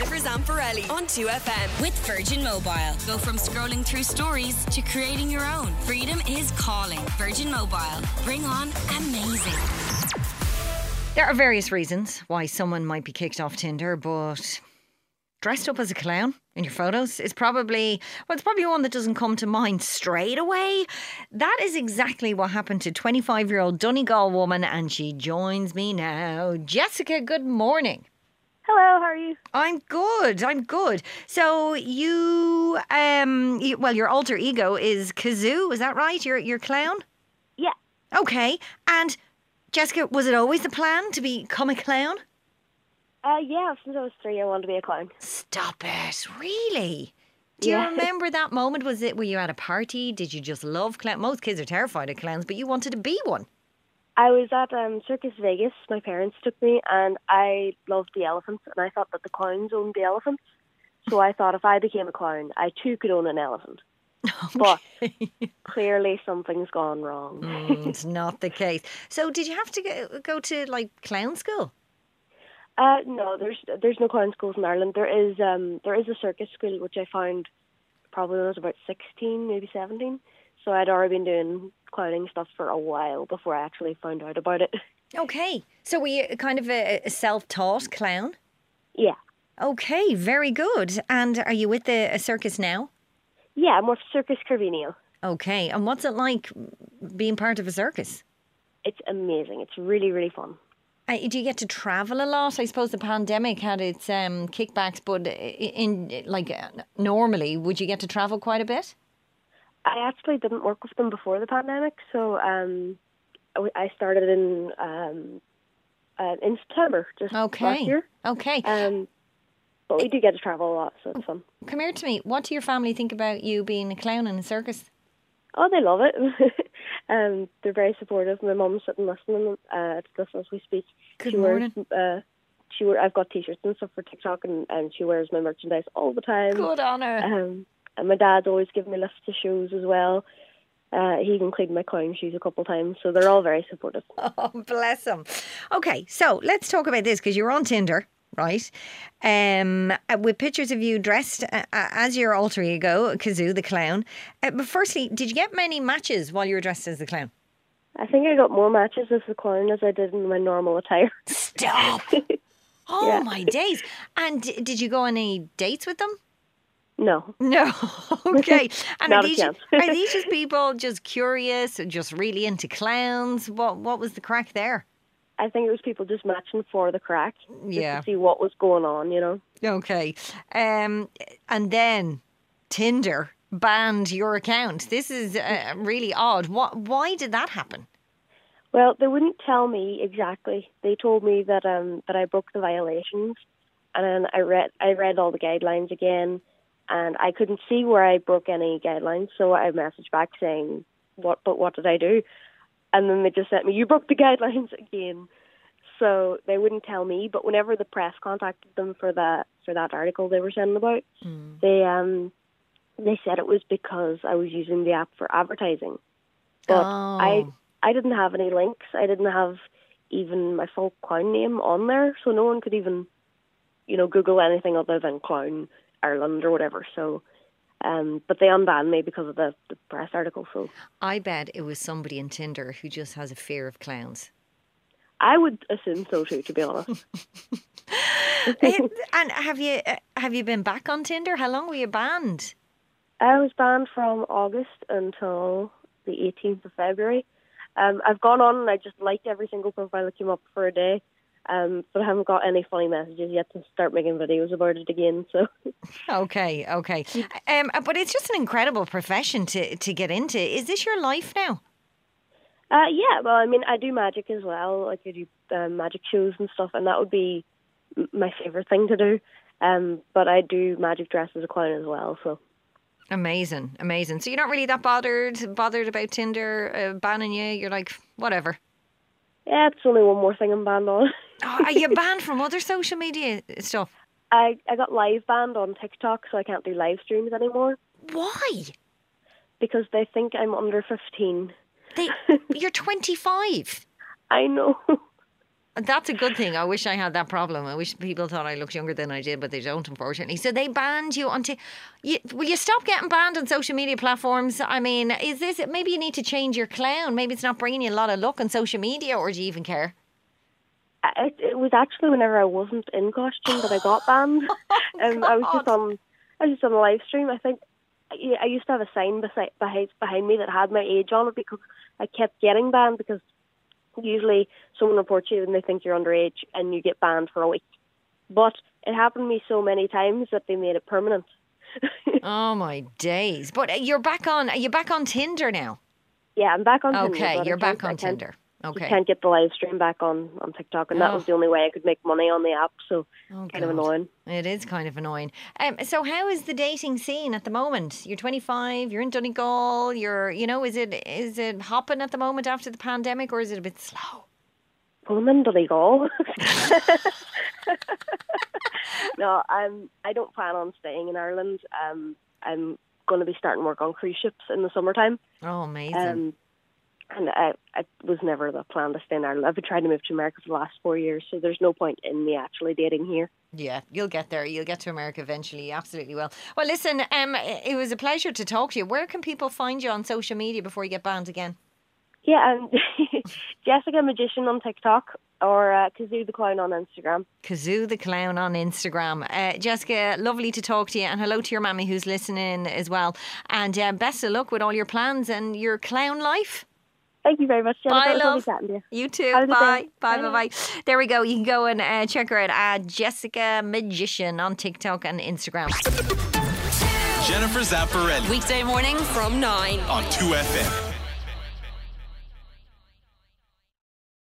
Evers and Pirelli on 2FM. With Virgin Mobile. Go from scrolling through stories to creating your own. Freedom is calling. Virgin Mobile. Bring on amazing. There are various reasons why someone might be kicked off Tinder, but dressed up as a clown in your photos is probably, well, it's probably one that doesn't come to mind straight away. That is exactly what happened to 25-year-old Donegal woman, and she joins me now. Jessica, good morning. Hello, how are you? I'm good. So your alter ego is Kazoo, is that right? Your clown? Yeah. Okay, and Jessica, was it always the plan to become a clown? Yeah, since I was 3, I wanted to be a clown. Stop it. Really? Do you remember that moment? Were you at a party? Did you just love clowns? Most kids are terrified of clowns, but you wanted to be one. I was at Circus Vegas. My parents took me, and I loved the elephants, and I thought that the clowns owned the elephants. So I thought if I became a clown, I too could own an elephant. But clearly something's gone wrong. It's not the case. So did you have to go to like clown school? No, there's no clown schools in Ireland. There is a circus school, which I found probably when I was about 16, maybe 17. So I'd already been doing clowning stuff for a while before I actually found out about it. Okay. So were you kind of a self-taught clown? Yeah. Okay, very good. And are you with a circus now? Yeah, I'm with Circus Carvinio. Okay. And what's it like being part of a circus? It's amazing. It's really, really fun. Do you get to travel a lot? I suppose the pandemic had its kickbacks, but normally, would you get to travel quite a bit? I actually didn't work with them before the pandemic, so I started in September, just last year. Okay. But we do get to travel a lot, so it's fun. Come here to me. What do your family think about you being a clown in a circus? Oh, they love it. They're very supportive. My mum's sitting listening to this as we speak. Good morning. I've got T-shirts and stuff for TikTok, and she wears my merchandise all the time. Good on her. And my dad's always giving me lists of shows as well. He even cleaned my clown shoes a couple of times, so they're all very supportive. Oh, bless them. Okay, so let's talk about this, because you're on Tinder, right? With pictures of you dressed as your alter ego, Kazoo the clown. But firstly, did you get many matches while you were dressed as the clown? I think I got more matches as the clown as I did in my normal attire. Stop! Oh, my days. And did you go on any dates with them? No. Okay. And Not a chance. Are these just people just curious, just really into clowns? What was the crack there? I think it was people just matching for the crack. Yeah. To see what was going on, you know. Okay. And then Tinder banned your account. This is really odd. Why did that happen? Well, they wouldn't tell me exactly. They told me that I broke the violations, and then I read all the guidelines again, and I couldn't see where I broke any guidelines. So I messaged back saying, "What did I do?" And then they just sent me, "You broke the guidelines again." So they wouldn't tell me. But whenever the press contacted them for that article they were sending about, they said it was because I was using the app for advertising. But I didn't have any links. I didn't have even my full clown name on there, so no one could even, Google anything other than Clown Ireland or whatever. So, but they unbanned me because of the press article. So I bet it was somebody in Tinder who just has a fear of clowns. I would assume so too, to be honest. And have you been back on Tinder? How long were you banned? I was banned from August until the 18th of February. I've gone on and I just liked every single profile that came up for a day. But I haven't got any funny messages yet to start making videos about it again. So Okay. But it's just an incredible profession to get into. Is this your life now? Yeah, well, I mean, I do magic as well. Like, I do magic shows and stuff, and that would be my favourite thing to do. But I do magic dress as a clown as well, so. Amazing. So you're not really that bothered about Tinder banning you? You're like, whatever. Yeah, it's only one more thing I'm banned on. Oh, are you banned from other social media stuff? I got live banned on TikTok, so I can't do live streams anymore. Why? Because they think I'm under 15. You're 25. I know. That's a good thing. I wish I had that problem. I wish people thought I looked younger than I did, but they don't, unfortunately. So they banned you on... will you stop getting banned on social media platforms? I mean, is this... Maybe you need to change your clown. Maybe it's not bringing you a lot of luck on social media, or do you even care? It was actually whenever I wasn't in costume that I got banned. I was just on a live stream. I think I used to have a sign behind me that had my age on it because I kept getting banned, because usually someone reports you and they think you're underage and you get banned for a week. But it happened to me so many times that they made it permanent. Oh my days. But are you back on Tinder now? Yeah, I'm back on Tinder. Okay, you're back on Tinder. Okay. You can't get the live stream back on TikTok, and that was the only way I could make money on the app, so kind of annoying. It is kind of annoying. So how is the dating scene at the moment? You're 25, you're in Donegal, is it hopping at the moment after the pandemic, or is it a bit slow? Well, I'm in Donegal. No, I don't plan on staying in Ireland. I'm going to be starting work on cruise ships in the summertime. Oh, amazing. And I was never the plan to stay in Ireland. I've been trying to move to America for the last 4 years, so there's no point in me actually dating here. Yeah, you'll get there. You'll get to America eventually. You absolutely will. Well, listen, it was a pleasure to talk to you. Where can people find you on social media before you get banned again? Yeah, Jessica Magician on TikTok, or Kazoo the Clown on Instagram. Kazoo the Clown on Instagram. Jessica, lovely to talk to you, and hello to your mammy who's listening as well. And best of luck with all your plans and your clown life. Thank you very much, Jennifer. Bye, love. You. You too. Bye. Bye. There we go. You can go and check her out at Jessica Magician on TikTok and Instagram. Jennifer Zamparelli. Weekday morning from 9 on 2FM.